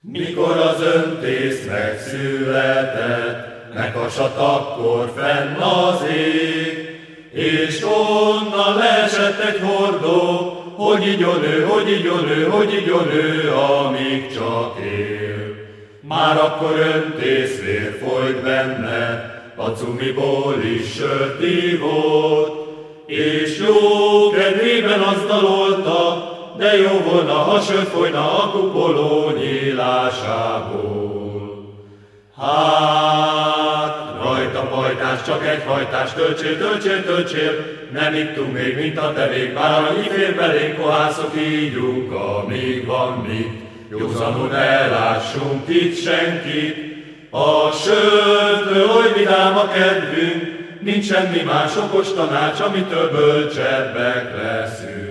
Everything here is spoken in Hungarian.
Mikor az öntész megszületett, meghasat akkor fenn az ég, és onnan leesett egy hordó, hogy igyon ő, hogy igyon ő, hogy igyon ő, amíg csak él. Már akkor öntész vér folyt benne, a cumiból is sört ívott, és jó kedvében azt dalolta, de jó volna, ha sört folyna a kupoló nyílásából. Hát, rajta pajtás, csak egy hajtás, töltsél, töltsél, töltsél, nem ittunk még, mint a tevék, bár annyi fér belénk, kohászok, ígyunk, amíg van mit. Józanul ne lássunk itt senkit, a sörtől oly vidám a kedvünk, nincs semmi más okos tanács, amitől bölcsebbek leszünk.